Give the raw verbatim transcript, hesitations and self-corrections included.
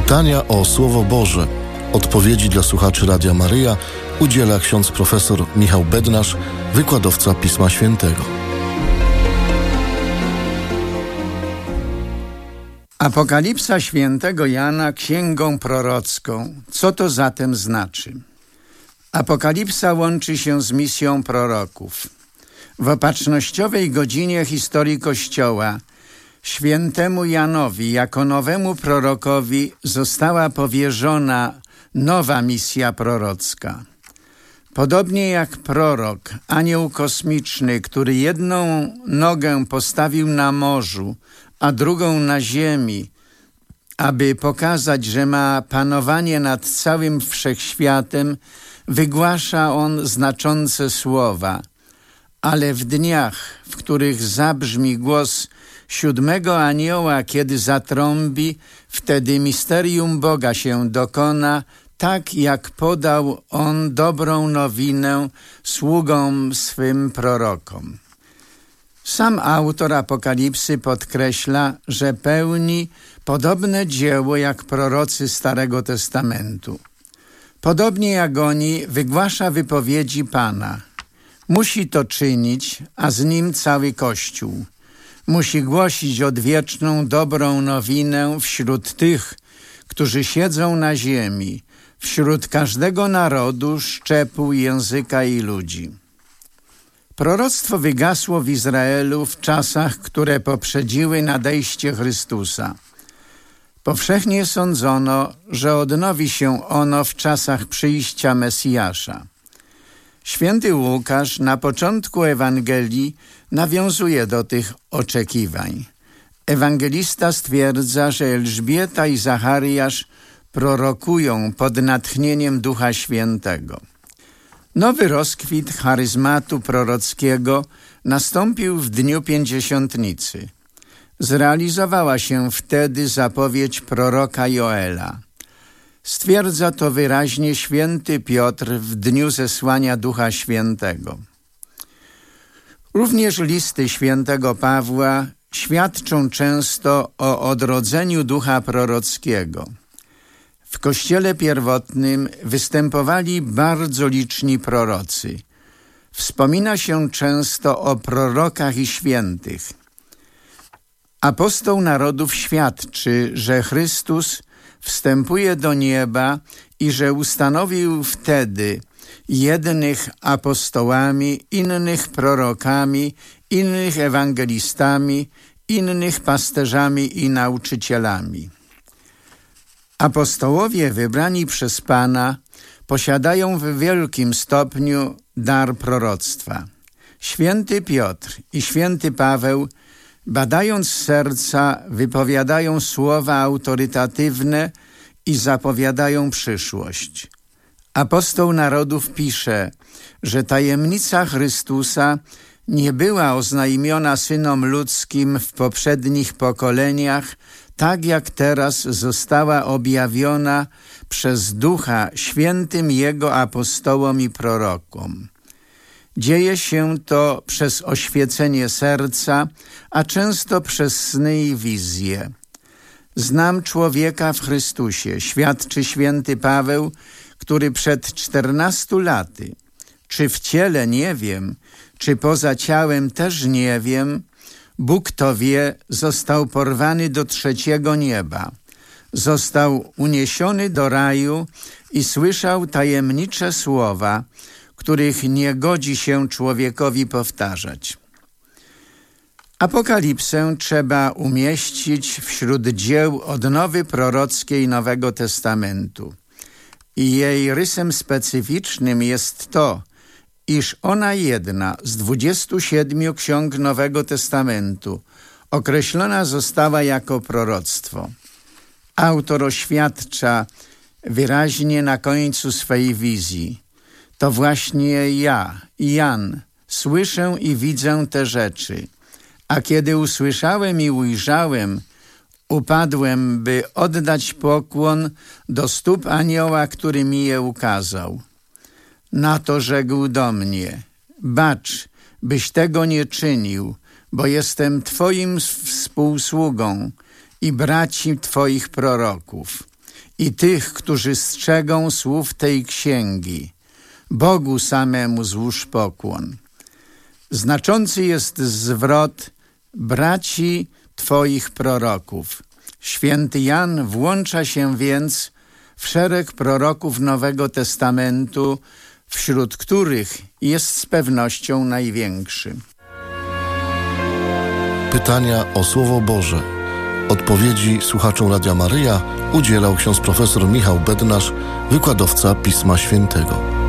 Pytania o Słowo Boże. Odpowiedzi dla słuchaczy Radia Maryja udziela ksiądz profesor Michał Bednarz, wykładowca Pisma Świętego. Apokalipsa świętego Jana księgą prorocką. Co to zatem znaczy? Apokalipsa łączy się z misją proroków. W opatrznościowej godzinie historii Kościoła świętemu Janowi jako nowemu prorokowi została powierzona nowa misja prorocka. Podobnie jak prorok, anioł kosmiczny, który jedną nogę postawił na morzu, a drugą na ziemi, aby pokazać, że ma panowanie nad całym wszechświatem, wygłasza on znaczące słowa. Ale w dniach, w których zabrzmi głos siódmego anioła, kiedy zatrąbi, wtedy misterium Boga się dokona, tak jak podał on dobrą nowinę sługom swym prorokom. Sam autor Apokalipsy podkreśla, że pełni podobne dzieło jak prorocy Starego Testamentu. Podobnie jak oni wygłasza wypowiedzi Pana. Musi to czynić, a z nim cały Kościół. Musi głosić odwieczną, dobrą nowinę wśród tych, którzy siedzą na ziemi, wśród każdego narodu, szczepu, języka i ludzi. Proroctwo wygasło w Izraelu w czasach, które poprzedziły nadejście Chrystusa. Powszechnie sądzono, że odnowi się ono w czasach przyjścia Mesjasza. Święty Łukasz na początku Ewangelii nawiązuje do tych oczekiwań. Ewangelista stwierdza, że Elżbieta i Zachariasz prorokują pod natchnieniem Ducha Świętego. Nowy rozkwit charyzmatu prorockiego nastąpił w dniu Pięćdziesiątnicy. Zrealizowała się wtedy zapowiedź proroka Joela. Stwierdza to wyraźnie święty Piotr w dniu zesłania Ducha Świętego. Również listy świętego Pawła świadczą często o odrodzeniu ducha prorockiego. W Kościele pierwotnym występowali bardzo liczni prorocy. Wspomina się często o prorokach i świętych. Apostoł narodów świadczy, że Chrystus wstępuje do nieba i że ustanowił wtedy jednych apostołami, innych prorokami, innych ewangelistami, innych pasterzami i nauczycielami. Apostołowie wybrani przez Pana posiadają w wielkim stopniu dar proroctwa. Święty Piotr i święty Paweł, badając serca, wypowiadają słowa autorytatywne i zapowiadają przyszłość. Apostoł narodów pisze, że tajemnica Chrystusa nie była oznajmiona synom ludzkim w poprzednich pokoleniach, tak jak teraz została objawiona przez Ducha Świętym Jego apostołom i prorokom. Dzieje się to przez oświecenie serca, a często przez sny i wizje. Znam człowieka w Chrystusie, świadczy święty Paweł, który przed czternastu laty, czy w ciele nie wiem, czy poza ciałem też nie wiem, Bóg to wie, został porwany do trzeciego nieba. Został uniesiony do raju i słyszał tajemnicze słowa, których nie godzi się człowiekowi powtarzać. Apokalipsę trzeba umieścić wśród dzieł odnowy prorockiej Nowego Testamentu. I jej rysem specyficznym jest to, iż ona jedna z dwudziestu siedmiu ksiąg Nowego Testamentu określona została jako proroctwo. Autor oświadcza wyraźnie na końcu swej wizji: to właśnie ja, Jan, słyszę i widzę te rzeczy, a kiedy usłyszałem i ujrzałem, upadłem, by oddać pokłon do stóp anioła, który mi je ukazał. Na to rzekł do mnie: bacz, byś tego nie czynił, bo jestem Twoim współsługą i braci Twoich proroków i tych, którzy strzegą słów tej księgi. Bogu samemu złóż pokłon. Znaczący jest zwrot braci Twoich proroków. Święty Jan włącza się więc w szereg proroków Nowego Testamentu, wśród których jest z pewnością największy. Pytania o Słowo Boże. Odpowiedzi słuchaczom Radia Maryja udzielał ksiądz profesor Michał Bednarz, wykładowca Pisma Świętego.